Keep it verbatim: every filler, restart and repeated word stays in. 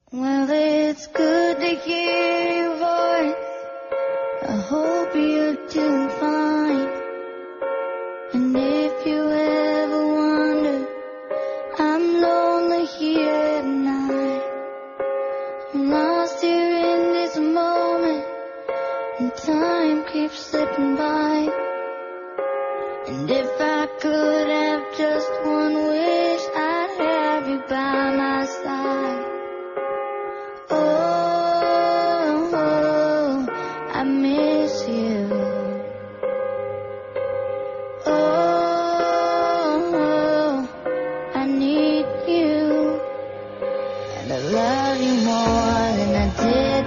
Well, it's good to hear your voice. I hope you're doing fine. And if you ever wonder, I'm lonely here at night. I'm lost here in this moment, and time keeps slipping by. And if I could have just one wish, I'd have you by my side. Oh, oh, I miss you. Oh, oh, I need you. And I love you more than I did.